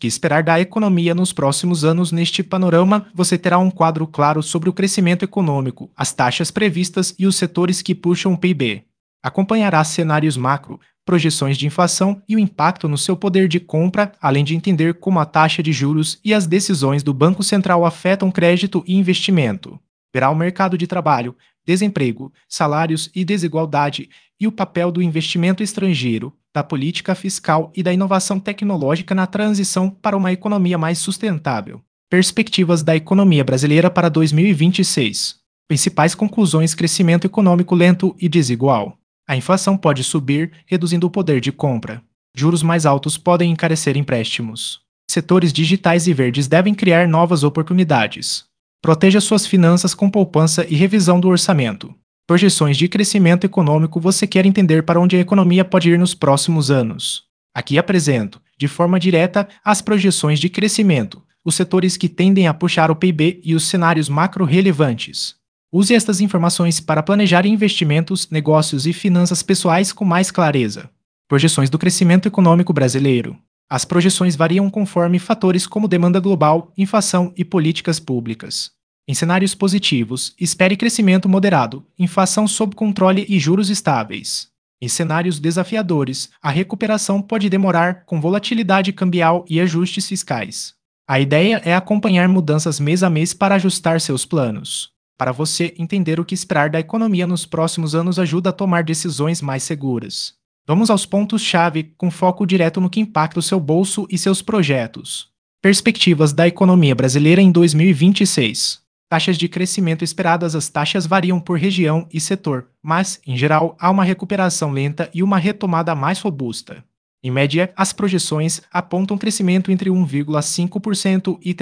que esperar da economia nos próximos anos? Neste panorama, você terá um quadro claro sobre o crescimento econômico, as taxas previstas e os setores que puxam o PIB. Acompanhará cenários macro, projeções de inflação e o impacto no seu poder de compra, além de entender como a taxa de juros e as decisões do Banco Central afetam crédito e investimento. Verá o mercado de trabalho, desemprego, salários e desigualdade e o papel do investimento estrangeiro, da política fiscal e da inovação tecnológica na transição para uma economia mais sustentável. Perspectivas da economia brasileira para 2026. Principais conclusões: crescimento econômico lento e desigual. A inflação pode subir, reduzindo o poder de compra. Juros mais altos podem encarecer empréstimos. Setores digitais e verdes devem criar novas oportunidades. Proteja suas finanças com poupança e revisão do orçamento. Projeções de crescimento econômico: você quer entender para onde a economia pode ir nos próximos anos. Aqui apresento, de forma direta, as projeções de crescimento, os setores que tendem a puxar o PIB e os cenários macro relevantes. Use estas informações para planejar investimentos, negócios e finanças pessoais com mais clareza. Projeções do crescimento econômico brasileiro. As projeções variam conforme fatores como demanda global, inflação e políticas públicas. Em cenários positivos, espere crescimento moderado, inflação sob controle e juros estáveis. Em cenários desafiadores, a recuperação pode demorar, com volatilidade cambial e ajustes fiscais. A ideia é acompanhar mudanças mês a mês para ajustar seus planos. Para você entender o que esperar da economia nos próximos anos, ajuda a tomar decisões mais seguras. Vamos aos pontos-chave, com foco direto no que impacta o seu bolso e seus projetos. Perspectivas da economia brasileira em 2026. Taxas de crescimento esperadas: as taxas variam por região e setor, mas, em geral, há uma recuperação lenta e uma retomada mais robusta. Em média, as projeções apontam crescimento entre 1,5% e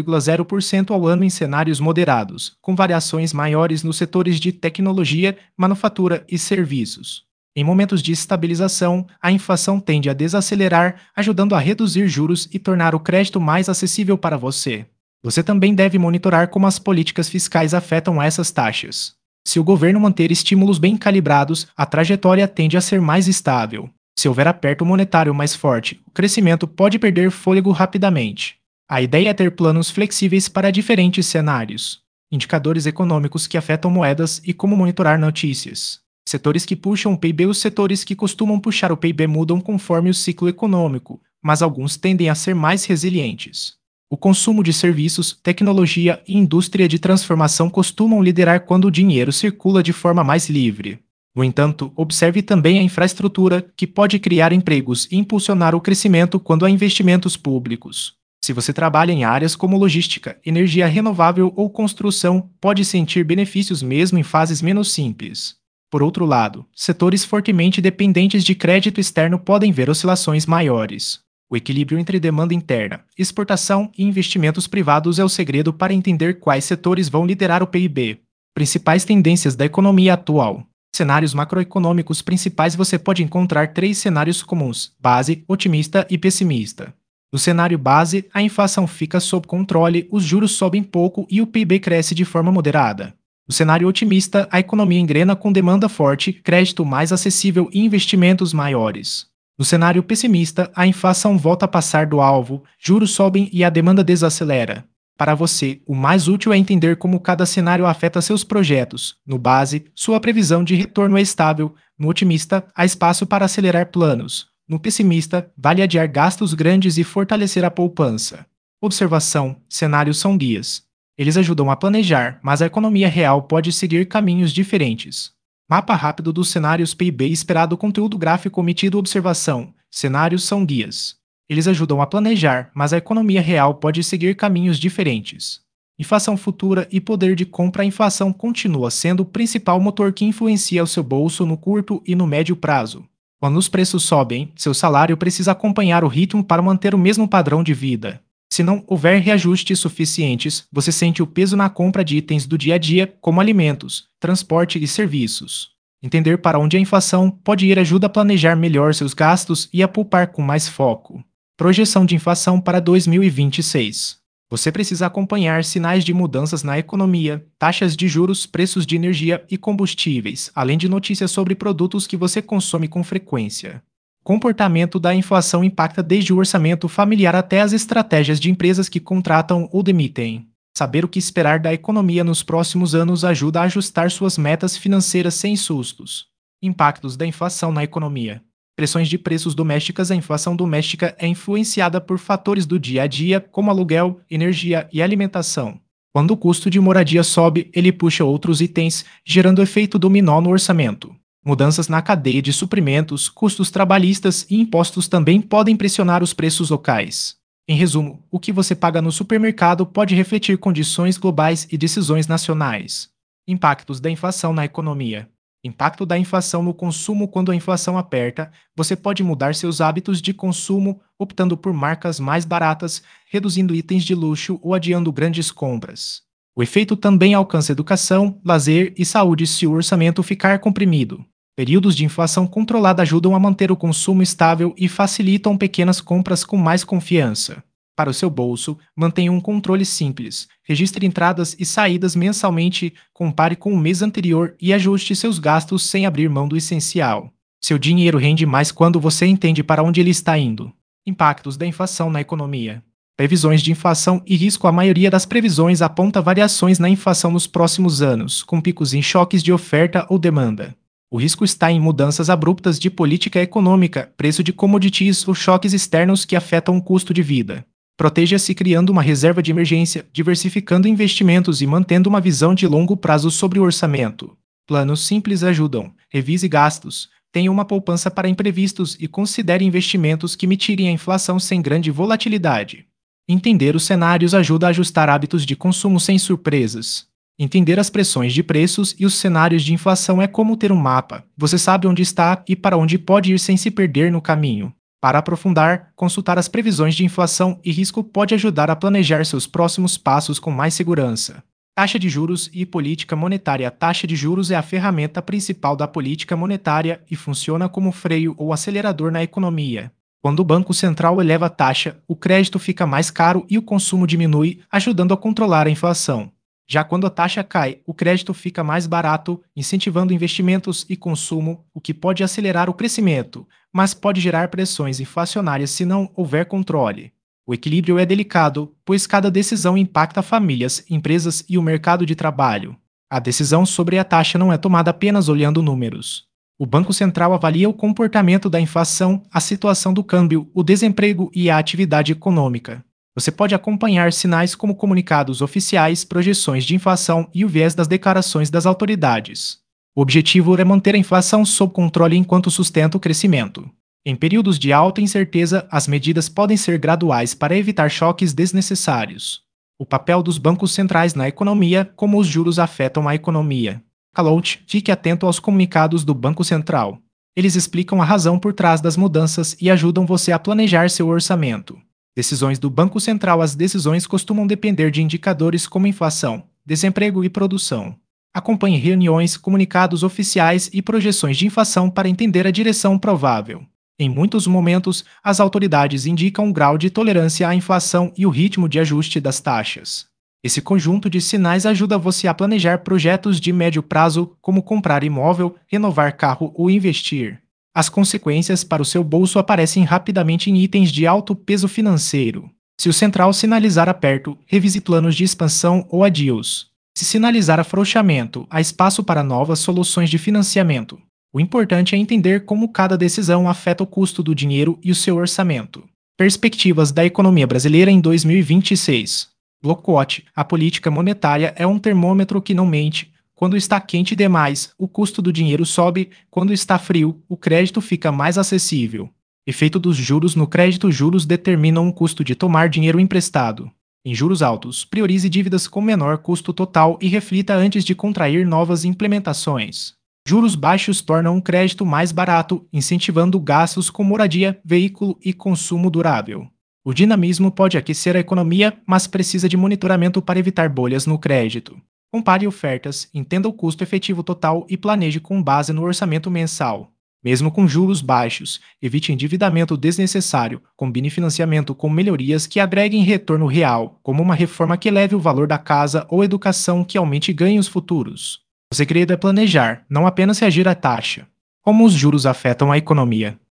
3,0% ao ano em cenários moderados, com variações maiores nos setores de tecnologia, manufatura e serviços. Em momentos de estabilização, a inflação tende a desacelerar, ajudando a reduzir juros e tornar o crédito mais acessível para você. Você também deve monitorar como as políticas fiscais afetam essas taxas. Se o governo manter estímulos bem calibrados, a trajetória tende a ser mais estável. Se houver aperto monetário mais forte, o crescimento pode perder fôlego rapidamente. A ideia é ter planos flexíveis para diferentes cenários. Indicadores econômicos que afetam moedas e como monitorar notícias. Setores que puxam o PIB: os setores que costumam puxar o PIB mudam conforme o ciclo econômico, mas alguns tendem a ser mais resilientes. O consumo de serviços, tecnologia e indústria de transformação costumam liderar quando o dinheiro circula de forma mais livre. No entanto, observe também a infraestrutura, que pode criar empregos e impulsionar o crescimento quando há investimentos públicos. Se você trabalha em áreas como logística, energia renovável ou construção, pode sentir benefícios mesmo em fases menos simples. Por outro lado, setores fortemente dependentes de crédito externo podem ver oscilações maiores. O equilíbrio entre demanda interna, exportação e investimentos privados é o segredo para entender quais setores vão liderar o PIB. Principais tendências da economia atual. Cenários macroeconômicos principais: você pode encontrar 3 cenários comuns: base, otimista e pessimista. No cenário base, a inflação fica sob controle, os juros sobem pouco e o PIB cresce de forma moderada. No cenário otimista, a economia engrena com demanda forte, crédito mais acessível e investimentos maiores. No cenário pessimista, a inflação volta a passar do alvo, juros sobem e a demanda desacelera. Para você, o mais útil é entender como cada cenário afeta seus projetos. No base, sua previsão de retorno é estável. No otimista, há espaço para acelerar planos. No pessimista, vale adiar gastos grandes e fortalecer a poupança. Observação: cenários são guias. Eles ajudam a planejar, mas a economia real pode seguir caminhos diferentes. Mapa rápido dos cenários PIB esperado: conteúdo gráfico omitido. Observação: cenários são guias. Eles ajudam a planejar, mas a economia real pode seguir caminhos diferentes. Inflação futura e poder de compra: a inflação continua sendo o principal motor que influencia o seu bolso no curto e no médio prazo. Quando os preços sobem, seu salário precisa acompanhar o ritmo para manter o mesmo padrão de vida. Se não houver reajustes suficientes, você sente o peso na compra de itens do dia a dia, como alimentos, transporte e serviços. Entender para onde a inflação pode ir ajuda a planejar melhor seus gastos e a poupar com mais foco. Projeção de inflação para 2026. Você precisa acompanhar sinais de mudanças na economia, taxas de juros, preços de energia e combustíveis, além de notícias sobre produtos que você consome com frequência. Comportamento da inflação impacta desde o orçamento familiar até as estratégias de empresas que contratam ou demitem. Saber o que esperar da economia nos próximos anos ajuda a ajustar suas metas financeiras sem sustos. Impactos da inflação na economia. Pressões de preços domésticas. A inflação doméstica é influenciada por fatores do dia a dia, como aluguel, energia e alimentação. Quando o custo de moradia sobe, ele puxa outros itens, gerando efeito dominó no orçamento. Mudanças na cadeia de suprimentos, custos trabalhistas e impostos também podem pressionar os preços locais. Em resumo, o que você paga no supermercado pode refletir condições globais e decisões nacionais. Impactos da inflação na economia. Impacto da inflação no consumo. Quando a inflação aperta, você pode mudar seus hábitos de consumo, optando por marcas mais baratas, reduzindo itens de luxo ou adiando grandes compras. O efeito também alcança educação, lazer e saúde se o orçamento ficar comprimido. Períodos de inflação controlada ajudam a manter o consumo estável e facilitam pequenas compras com mais confiança. Para o seu bolso, mantenha um controle simples. Registre entradas e saídas mensalmente, compare com o mês anterior e ajuste seus gastos sem abrir mão do essencial. Seu dinheiro rende mais quando você entende para onde ele está indo. Impactos da inflação na economia. Previsões de inflação e risco. A maioria das previsões aponta variações na inflação nos próximos anos, com picos em choques de oferta ou demanda. O risco está em mudanças abruptas de política econômica, preço de commodities ou choques externos que afetam o custo de vida. Proteja-se criando uma reserva de emergência, diversificando investimentos e mantendo uma visão de longo prazo sobre o orçamento. Planos simples ajudam. Revise gastos. Tenha uma poupança para imprevistos e considere investimentos que mitigem a inflação sem grande volatilidade. Entender os cenários ajuda a ajustar hábitos de consumo sem surpresas. Entender as pressões de preços e os cenários de inflação é como ter um mapa. Você sabe onde está e para onde pode ir sem se perder no caminho. Para aprofundar, consultar as previsões de inflação e risco pode ajudar a planejar seus próximos passos com mais segurança. Taxa de juros e política monetária. A taxa de juros é a ferramenta principal da política monetária e funciona como freio ou acelerador na economia. Quando o Banco Central eleva a taxa, o crédito fica mais caro e o consumo diminui, ajudando a controlar a inflação. Já quando a taxa cai, o crédito fica mais barato, incentivando investimentos e consumo, o que pode acelerar o crescimento, mas pode gerar pressões inflacionárias se não houver controle. O equilíbrio é delicado, pois cada decisão impacta famílias, empresas e o mercado de trabalho. A decisão sobre a taxa não é tomada apenas olhando números. O Banco Central avalia o comportamento da inflação, a situação do câmbio, o desemprego e a atividade econômica. Você pode acompanhar sinais como comunicados oficiais, projeções de inflação e o viés das declarações das autoridades. O objetivo é manter a inflação sob controle enquanto sustenta o crescimento. Em períodos de alta incerteza, as medidas podem ser graduais para evitar choques desnecessários. O papel dos bancos centrais na economia, como os juros afetam a economia. Calote, fique atento aos comunicados do Banco Central. Eles explicam a razão por trás das mudanças e ajudam você a planejar seu orçamento. Decisões do Banco Central. As decisões costumam depender de indicadores como inflação, desemprego e produção. Acompanhe reuniões, comunicados oficiais e projeções de inflação para entender a direção provável. Em muitos momentos, as autoridades indicam um grau de tolerância à inflação e o ritmo de ajuste das taxas. Esse conjunto de sinais ajuda você a planejar projetos de médio prazo, como comprar imóvel, renovar carro ou investir. As consequências para o seu bolso aparecem rapidamente em itens de alto peso financeiro. Se o central sinalizar aperto, revise planos de expansão ou adios. Se sinalizar afrouxamento, há espaço para novas soluções de financiamento. O importante é entender como cada decisão afeta o custo do dinheiro e o seu orçamento. Perspectivas da economia brasileira em 2026. Blocote. A política monetária é um termômetro que não mente. Quando está quente demais, o custo do dinheiro sobe. Quando está frio, o crédito fica mais acessível. Efeito dos juros no crédito. Juros determinam o custo de tomar dinheiro emprestado. Em juros altos, priorize dívidas com menor custo total e reflita antes de contrair novas implementações. Juros baixos tornam o crédito mais barato, incentivando gastos com moradia, veículo e consumo durável. O dinamismo pode aquecer a economia, mas precisa de monitoramento para evitar bolhas no crédito. Compare ofertas, entenda o custo efetivo total e planeje com base no orçamento mensal. Mesmo com juros baixos, evite endividamento desnecessário, combine financiamento com melhorias que agreguem retorno real, como uma reforma que eleve o valor da casa ou educação que aumente ganhos futuros. O segredo é planejar, não apenas reagir à taxa. Como os juros afetam a economia?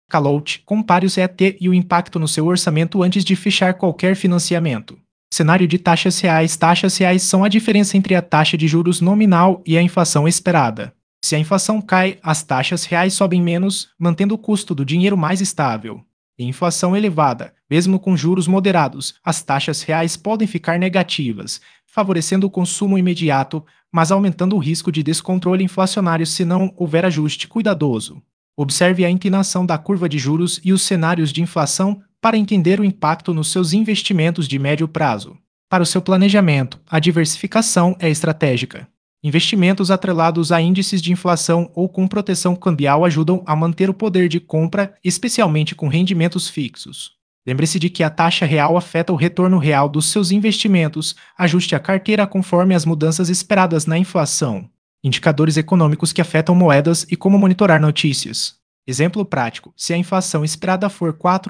Calout, compare o CET e o impacto no seu orçamento antes de fechar qualquer financiamento. Cenário de taxas reais. Taxas reais são a diferença entre a taxa de juros nominal e a inflação esperada. Se a inflação cai, as taxas reais sobem menos, mantendo o custo do dinheiro mais estável. Em inflação elevada, mesmo com juros moderados, as taxas reais podem ficar negativas, favorecendo o consumo imediato, mas aumentando o risco de descontrole inflacionário se não houver ajuste cuidadoso. Observe a inclinação da curva de juros e os cenários de inflação para entender o impacto nos seus investimentos de médio prazo. Para o seu planejamento, a diversificação é estratégica. Investimentos atrelados a índices de inflação ou com proteção cambial ajudam a manter o poder de compra, especialmente com rendimentos fixos. Lembre-se de que a taxa real afeta o retorno real dos seus investimentos. Ajuste a carteira conforme as mudanças esperadas na inflação. Indicadores econômicos que afetam moedas e como monitorar notícias. Exemplo prático: se a inflação esperada for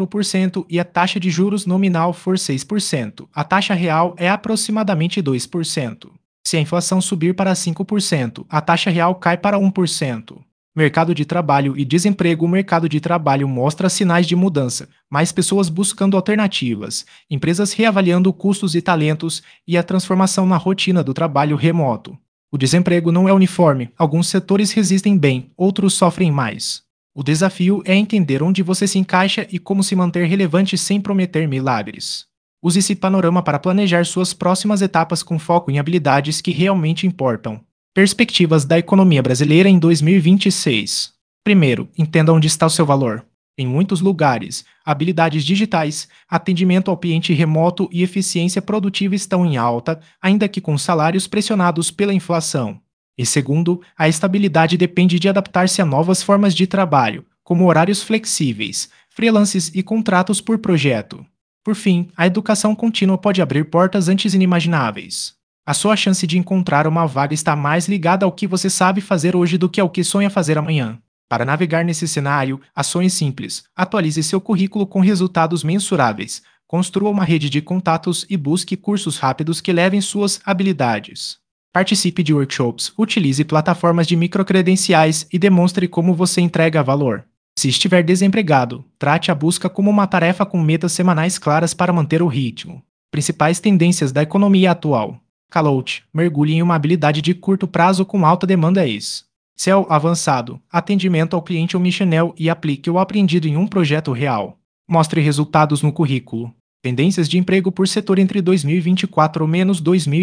4% e a taxa de juros nominal for 6%, a taxa real é aproximadamente 2%. Se a inflação subir para 5%, a taxa real cai para 1%. Mercado de trabalho e desemprego. O mercado de trabalho mostra sinais de mudança, mais pessoas buscando alternativas, empresas reavaliando custos e talentos e a transformação na rotina do trabalho remoto. O desemprego não é uniforme, alguns setores resistem bem, outros sofrem mais. O desafio é entender onde você se encaixa e como se manter relevante sem prometer milagres. Use esse panorama para planejar suas próximas etapas com foco em habilidades que realmente importam. Perspectivas da economia brasileira em 2026. Primeiro, entenda onde está o seu valor. Em muitos lugares, habilidades digitais, atendimento ao cliente remoto e eficiência produtiva estão em alta, ainda que com salários pressionados pela inflação. E segundo, a estabilidade depende de adaptar-se a novas formas de trabalho, como horários flexíveis, freelances e contratos por projeto. Por fim, a educação contínua pode abrir portas antes inimagináveis. A sua chance de encontrar uma vaga está mais ligada ao que você sabe fazer hoje do que ao que sonha fazer amanhã. Para navegar nesse cenário, ações simples. Atualize seu currículo com resultados mensuráveis. Construa uma rede de contatos e busque cursos rápidos que levem suas habilidades. Participe de workshops, utilize plataformas de microcredenciais e demonstre como você entrega valor. Se estiver desempregado, trate a busca como uma tarefa com metas semanais claras para manter o ritmo. Principais tendências da economia atual. Calout, mergulhe em uma habilidade de curto prazo com alta demanda Cell avançado, atendimento ao cliente omnichannel e aplique o aprendido em um projeto real. Mostre resultados no currículo. Tendências de emprego por setor entre 2024 ou menos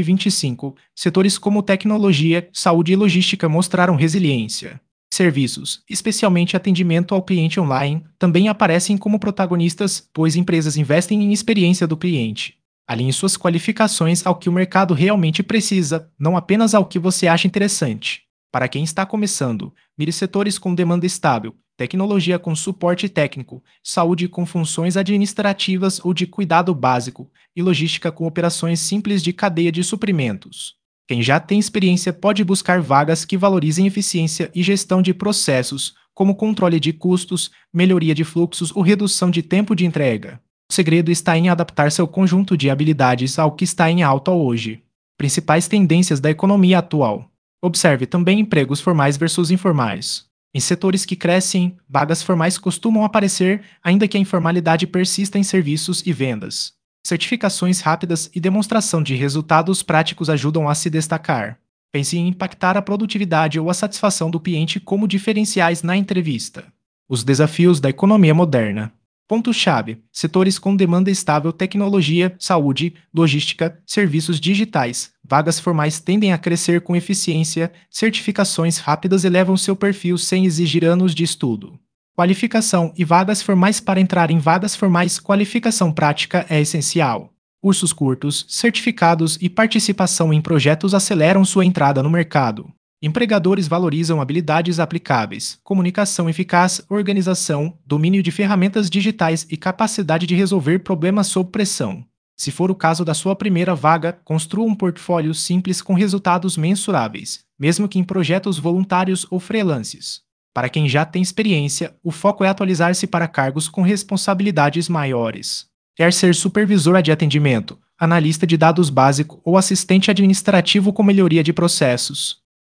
2025. Setores como tecnologia, saúde e logística mostraram resiliência. Serviços, especialmente atendimento ao cliente online, também aparecem como protagonistas, pois empresas investem em experiência do cliente. Alinhe suas qualificações ao que o mercado realmente precisa, não apenas ao que você acha interessante. Para quem está começando, mire setores com demanda estável, tecnologia com suporte técnico, saúde com funções administrativas ou de cuidado básico, e logística com operações simples de cadeia de suprimentos. Quem já tem experiência pode buscar vagas que valorizem eficiência e gestão de processos, como controle de custos, melhoria de fluxos ou redução de tempo de entrega. O segredo está em adaptar seu conjunto de habilidades ao que está em alta hoje. Principais tendências da economia atual. Observe também empregos formais versus informais. Em setores que crescem, vagas formais costumam aparecer, ainda que a informalidade persista em serviços e vendas. Certificações rápidas e demonstração de resultados práticos ajudam a se destacar. Pense em impactar a produtividade ou a satisfação do cliente como diferenciais na entrevista. Os desafios da economia moderna. Ponto-chave: setores com demanda estável, tecnologia, saúde, logística, serviços digitais. Vagas formais tendem a crescer com eficiência, certificações rápidas elevam seu perfil sem exigir anos de estudo. Qualificação e vagas formais. Para entrar em vagas formais, qualificação prática é essencial. Cursos curtos, certificados e participação em projetos aceleram sua entrada no mercado. Empregadores valorizam habilidades aplicáveis, comunicação eficaz, organização, domínio de ferramentas digitais e capacidade de resolver problemas sob pressão. Se for o caso da sua primeira vaga, construa um portfólio simples com resultados mensuráveis, mesmo que em projetos voluntários ou freelances. Para quem já tem experiência, o foco é atualizar-se para cargos com responsabilidades maiores. Quer ser supervisor de atendimento, analista de dados básico ou assistente administrativo com melhoria de processos?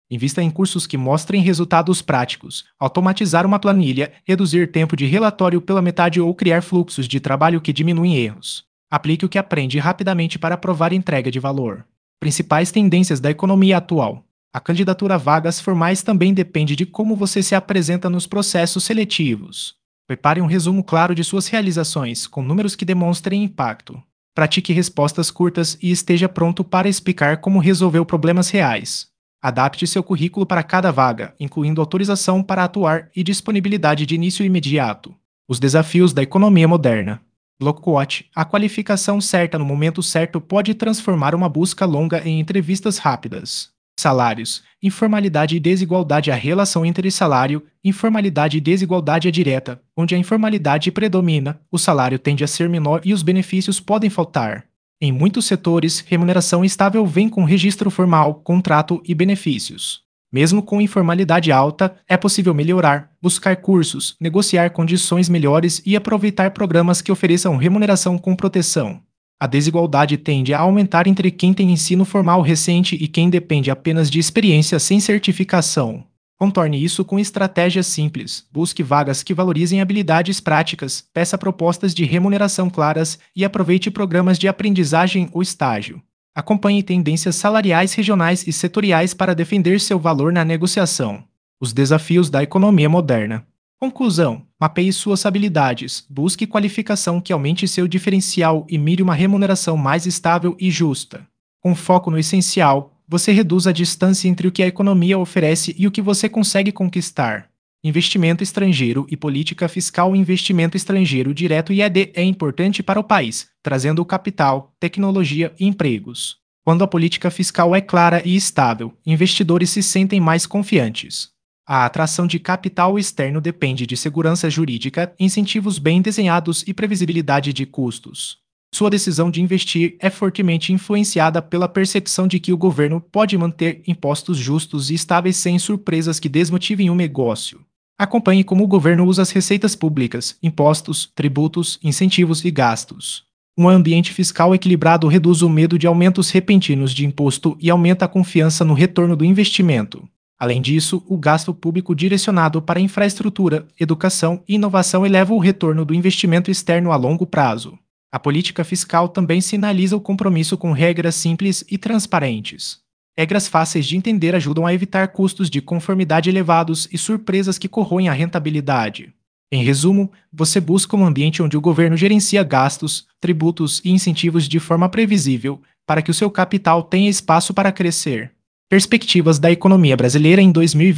Invista em cursos que mostrem resultados práticos, automatizar uma planilha, reduzir tempo de relatório pela metade ou criar fluxos de trabalho que diminuem erros. Aplique o que aprende rapidamente para provar entrega de valor. Principais tendências da economia atual. A candidatura a vagas formais também depende de como você se apresenta nos processos seletivos. Prepare um resumo claro de suas realizações, com números que demonstrem impacto. Pratique respostas curtas e esteja pronto para explicar como resolveu problemas reais. Adapte seu currículo para cada vaga, incluindo autorização para atuar e disponibilidade de início imediato. Os desafios da economia moderna. Blockquote, a qualificação certa no momento certo pode transformar uma busca longa em entrevistas rápidas. Salários. Informalidade e desigualdade. A relação entre salário, informalidade e desigualdade é direta. Onde a informalidade predomina, o salário tende a ser menor e os benefícios podem faltar. Em muitos setores, remuneração estável vem com registro formal, contrato e benefícios. Mesmo com informalidade alta, é possível melhorar, buscar cursos, negociar condições melhores e aproveitar programas que ofereçam remuneração com proteção. A desigualdade tende a aumentar entre quem tem ensino formal recente e quem depende apenas de experiência sem certificação. Contorne isso com estratégias simples. Busque vagas que valorizem habilidades práticas, peça propostas de remuneração claras e aproveite programas de aprendizagem ou estágio. Acompanhe tendências salariais regionais e setoriais para defender seu valor na negociação. Os desafios da economia moderna. Conclusão: mapeie suas habilidades, busque qualificação que aumente seu diferencial e mire uma remuneração mais estável e justa. Com foco no essencial, você reduz a distância entre o que a economia oferece e o que você consegue conquistar. Investimento estrangeiro e política fiscal. Investimento estrangeiro direto (IED) é importante para o país, trazendo capital, tecnologia e empregos. Quando a política fiscal é clara e estável, investidores se sentem mais confiantes. A atração de capital externo depende de segurança jurídica, incentivos bem desenhados e previsibilidade de custos. Sua decisão de investir é fortemente influenciada pela percepção de que o governo pode manter impostos justos e estáveis sem surpresas que desmotivem o negócio. Acompanhe como o governo usa as receitas públicas, impostos, tributos, incentivos e gastos. Um ambiente fiscal equilibrado reduz o medo de aumentos repentinos de imposto e aumenta a confiança no retorno do investimento. Além disso, o gasto público direcionado para infraestrutura, educação e inovação eleva o retorno do investimento externo a longo prazo. A política fiscal também sinaliza o compromisso com regras simples e transparentes. Regras fáceis de entender ajudam a evitar custos de conformidade elevados e surpresas que corroem a rentabilidade. Em resumo, você busca um ambiente onde o governo gerencia gastos, tributos e incentivos de forma previsível, para que o seu capital tenha espaço para crescer. Perspectivas da economia brasileira em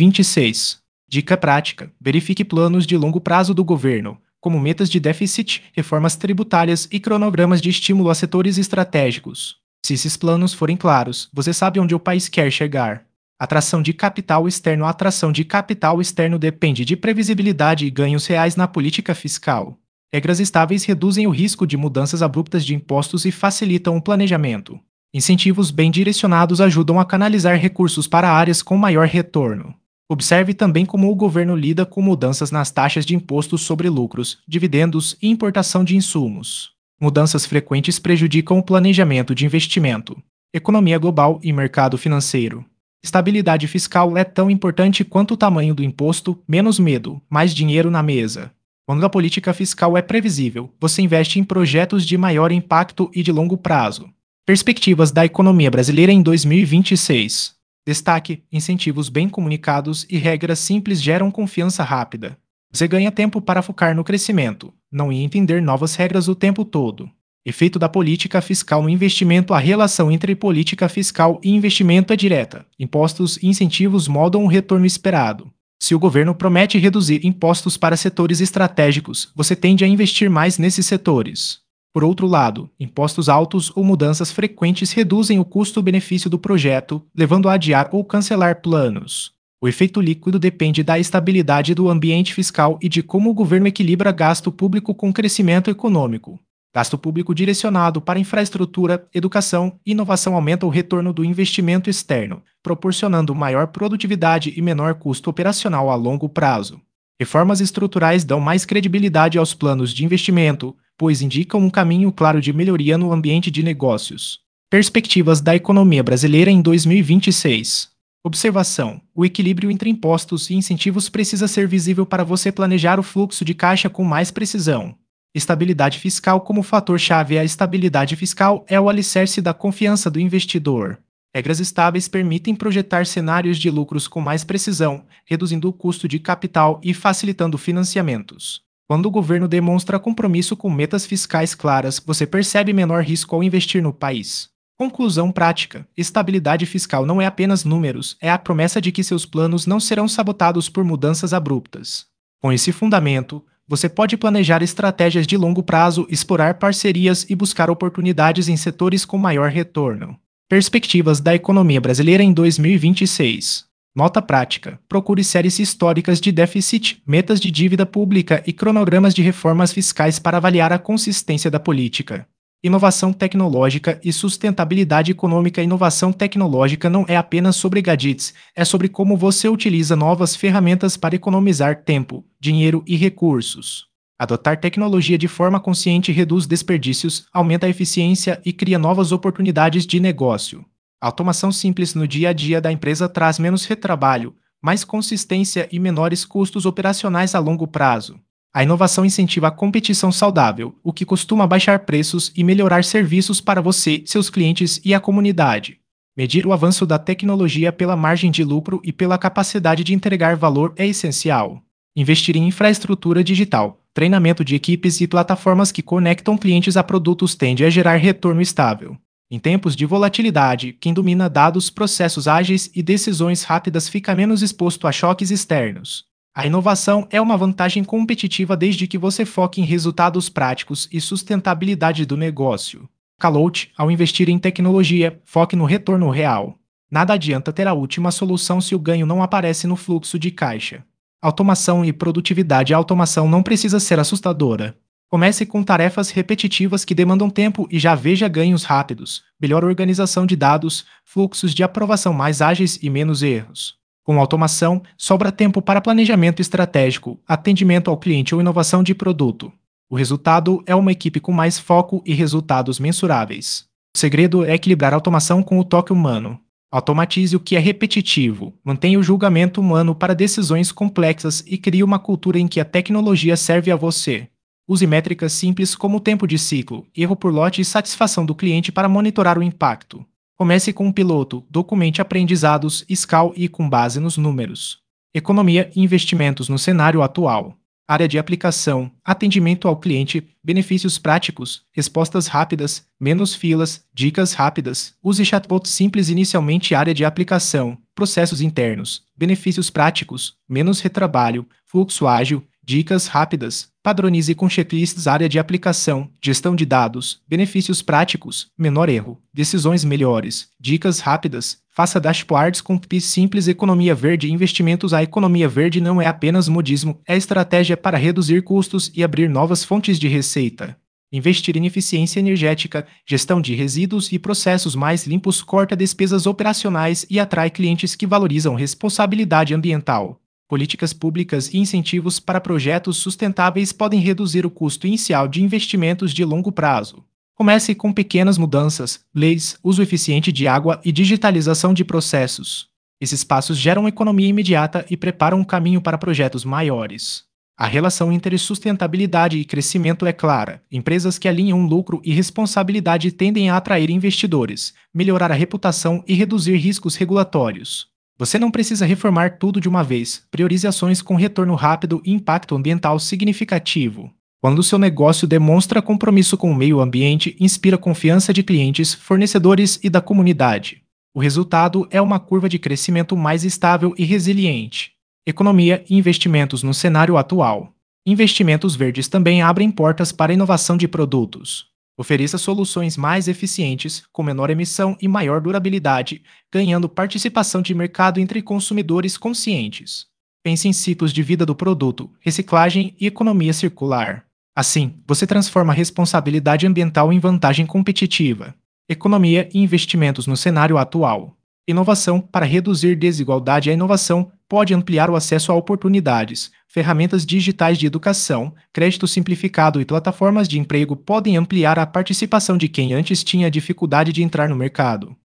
2026. Dica prática: verifique planos de longo prazo do governo, como metas de déficit, reformas tributárias e cronogramas de estímulo a setores estratégicos. Se esses planos forem claros, você sabe onde o país quer chegar. Atração de capital externo. A atração de capital externo depende de previsibilidade e ganhos reais na política fiscal. Regras estáveis reduzem o risco de mudanças abruptas de impostos e facilitam o planejamento. Incentivos bem direcionados ajudam a canalizar recursos para áreas com maior retorno. Observe também como o governo lida com mudanças nas taxas de impostos sobre lucros, dividendos e importação de insumos. Mudanças frequentes prejudicam o planejamento de investimento. Economia global e mercado financeiro. Estabilidade fiscal é tão importante quanto o tamanho do imposto. Menos medo, mais dinheiro na mesa. Quando a política fiscal é previsível, você investe em projetos de maior impacto e de longo prazo. Perspectivas da economia brasileira em 2026. Destaque: incentivos bem comunicados e regras simples geram confiança rápida. Você ganha tempo para focar no crescimento, não em entender novas regras o tempo todo. Efeito da política fiscal no investimento. A relação entre política fiscal e investimento é direta. Impostos e incentivos moldam o retorno esperado. Se o governo promete reduzir impostos para setores estratégicos, você tende a investir mais nesses setores. Por outro lado, impostos altos ou mudanças frequentes reduzem o custo-benefício do projeto, levando a adiar ou cancelar planos. O efeito líquido depende da estabilidade do ambiente fiscal e de como o governo equilibra gasto público com crescimento econômico. Gasto público direcionado para infraestrutura, educação e inovação aumenta o retorno do investimento externo, proporcionando maior produtividade e menor custo operacional a longo prazo. Reformas estruturais dão mais credibilidade aos planos de investimento, pois indicam um caminho claro de melhoria no ambiente de negócios. Perspectivas da economia brasileira em 2026. Observação: o equilíbrio entre impostos e incentivos precisa ser visível para você planejar o fluxo de caixa com mais precisão. Estabilidade fiscal: como fator-chave, a estabilidade fiscal é o alicerce da confiança do investidor. Regras estáveis permitem projetar cenários de lucros com mais precisão, reduzindo o custo de capital e facilitando financiamentos. Quando o governo demonstra compromisso com metas fiscais claras, você percebe menor risco ao investir no país. Conclusão prática: estabilidade fiscal não é apenas números, é a promessa de que seus planos não serão sabotados por mudanças abruptas. Com esse fundamento, você pode planejar estratégias de longo prazo, explorar parcerias e buscar oportunidades em setores com maior retorno. Perspectivas da economia brasileira em 2026. Nota prática: procure séries históricas de déficit, metas de dívida pública e cronogramas de reformas fiscais para avaliar a consistência da política. Inovação tecnológica e sustentabilidade econômica. Inovação tecnológica não é apenas sobre gadgets, é sobre como você utiliza novas ferramentas para economizar tempo, dinheiro e recursos. Adotar tecnologia de forma consciente reduz desperdícios, aumenta a eficiência e cria novas oportunidades de negócio. A automação simples no dia a dia da empresa traz menos retrabalho, mais consistência e menores custos operacionais a longo prazo. A inovação incentiva a competição saudável, o que costuma baixar preços e melhorar serviços para você, seus clientes e a comunidade. Medir o avanço da tecnologia pela margem de lucro e pela capacidade de entregar valor é essencial. Investir em infraestrutura digital, treinamento de equipes e plataformas que conectam clientes a produtos tende a gerar retorno estável. Em tempos de volatilidade, quem domina dados, processos ágeis e decisões rápidas fica menos exposto a choques externos. A inovação é uma vantagem competitiva desde que você foque em resultados práticos e sustentabilidade do negócio. Calout: ao investir em tecnologia, foque no retorno real. Nada adianta ter a última solução se o ganho não aparece no fluxo de caixa. Automação e produtividade. A automação não precisa ser assustadora. Comece com tarefas repetitivas que demandam tempo e já veja ganhos rápidos, melhor organização de dados, fluxos de aprovação mais ágeis e menos erros. Com automação, sobra tempo para planejamento estratégico, atendimento ao cliente ou inovação de produto. O resultado é uma equipe com mais foco e resultados mensuráveis. O segredo é equilibrar a automação com o toque humano. Automatize o que é repetitivo, mantenha o julgamento humano para decisões complexas e crie uma cultura em que a tecnologia serve a você. Use métricas simples como tempo de ciclo, erro por lote e satisfação do cliente para monitorar o impacto. Comece com um piloto, documente aprendizados, escale com base nos números. Economia e investimentos no cenário atual. Área de aplicação, atendimento ao cliente, benefícios práticos, respostas rápidas, menos filas, dicas rápidas. Use chatbot simples inicialmente. Área de aplicação, processos internos, benefícios práticos, menos retrabalho, fluxo ágil, dicas rápidas. Padronize com checklists. Área de aplicação, gestão de dados, benefícios práticos, menor erro, decisões melhores, dicas rápidas. Faça dashboards com PIS simples. Economia verde e investimentos. A economia verde não é apenas modismo, é estratégia para reduzir custos e abrir novas fontes de receita. Investir em eficiência energética, gestão de resíduos e processos mais limpos corta despesas operacionais e atrai clientes que valorizam responsabilidade ambiental. Políticas públicas e incentivos para projetos sustentáveis podem reduzir o custo inicial de investimentos de longo prazo. Comece com pequenas mudanças, leis, uso eficiente de água e digitalização de processos. Esses passos geram economia imediata e preparam o caminho para projetos maiores. A relação entre sustentabilidade e crescimento é clara. Empresas que alinham lucro e responsabilidade tendem a atrair investidores, melhorar a reputação e reduzir riscos regulatórios. Você não precisa reformar tudo de uma vez. Priorize ações com retorno rápido e impacto ambiental significativo. Quando o seu negócio demonstra compromisso com o meio ambiente, inspira confiança de clientes, fornecedores e da comunidade. O resultado é uma curva de crescimento mais estável e resiliente. Economia e investimentos no cenário atual. Investimentos verdes também abrem portas para a inovação de produtos. Ofereça soluções mais eficientes, com menor emissão e maior durabilidade, ganhando participação de mercado entre consumidores conscientes. Pense em ciclos de vida do produto, reciclagem e economia circular. Assim, você transforma a responsabilidade ambiental em vantagem competitiva. Economia e investimentos no cenário atual. Inovação para reduzir desigualdade. A inovação pode ampliar o acesso a oportunidades. Ferramentas digitais de educação, crédito simplificado e plataformas de emprego podem ampliar a participação de quem antes tinha dificuldade de entrar no mercado.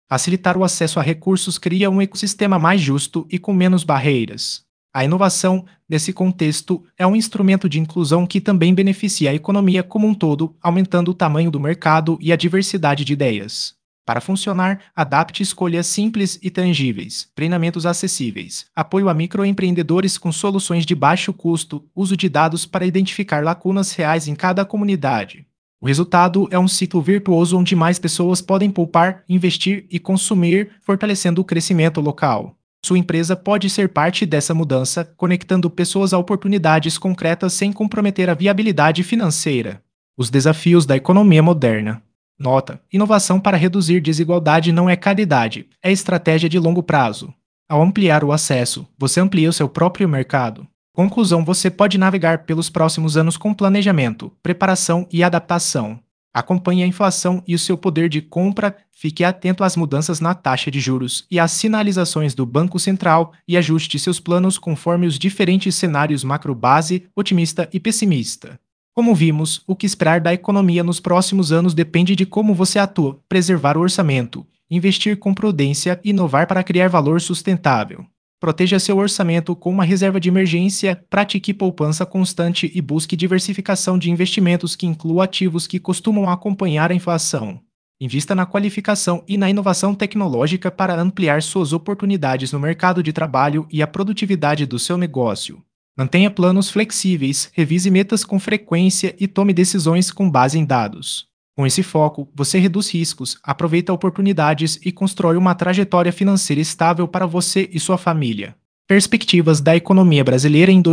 Facilitar o acesso a recursos cria um ecossistema mais justo e com menos barreiras. A inovação, nesse contexto, é um instrumento de inclusão que também beneficia a economia como um todo, aumentando o tamanho do mercado e a diversidade de ideias. Para funcionar, adapte escolhas simples e tangíveis, treinamentos acessíveis, apoio a microempreendedores com soluções de baixo custo, uso de dados para identificar lacunas reais em cada comunidade. O resultado é um ciclo virtuoso onde mais pessoas podem poupar, investir e consumir, fortalecendo o crescimento local. Sua empresa pode ser parte dessa mudança, conectando pessoas a oportunidades concretas sem comprometer a viabilidade financeira. Os desafios da economia moderna. Nota: inovação para reduzir desigualdade não é caridade, é estratégia de longo prazo. Ao ampliar o acesso, você amplia o seu próprio mercado. Conclusão: você pode navegar pelos próximos anos com planejamento, preparação e adaptação. Acompanhe a inflação e o seu poder de compra, fique atento às mudanças na taxa de juros e às sinalizações do Banco Central e ajuste seus planos conforme os diferentes cenários macro base, otimista e pessimista. Como vimos, o que esperar da economia nos próximos anos depende de como você atua, preservar o orçamento, investir com prudência e inovar para criar valor sustentável. Proteja seu orçamento com uma reserva de emergência, pratique poupança constante e busque diversificação de investimentos que incluam ativos que costumam acompanhar a inflação. Invista na qualificação e na inovação tecnológica para ampliar suas oportunidades no mercado de trabalho e a produtividade do seu negócio. Mantenha planos flexíveis, revise metas com frequência e tome decisões com base em dados. Com esse foco, você reduz riscos, aproveita oportunidades e constrói uma trajetória financeira estável para você e sua família. Perspectivas da economia brasileira em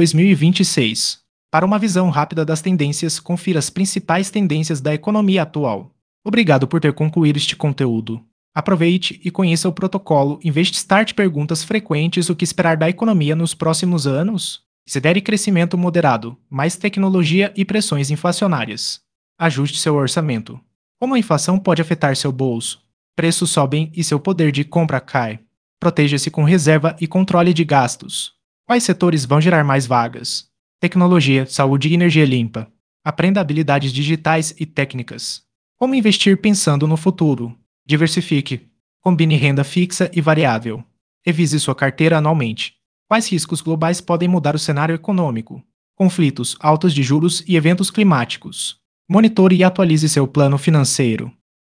2026. Para uma visão rápida das tendências, confira as principais tendências da economia atual. Obrigado por ter concluído este conteúdo. Aproveite e conheça o protocolo Start Perguntas Frequentes: o que esperar da economia nos próximos anos? Considere crescimento moderado, mais tecnologia e pressões inflacionárias. Ajuste seu orçamento. Como a inflação pode afetar seu bolso? Preços sobem e seu poder de compra cai. Proteja-se com reserva e controle de gastos. Quais setores vão gerar mais vagas? Tecnologia, saúde e energia limpa. Aprenda habilidades digitais e técnicas. Como investir pensando no futuro? Diversifique. Combine renda fixa e variável. Revise sua carteira anualmente. Quais riscos globais podem mudar o cenário econômico? Conflitos, altas de juros e eventos climáticos. Monitore e atualize seu plano financeiro.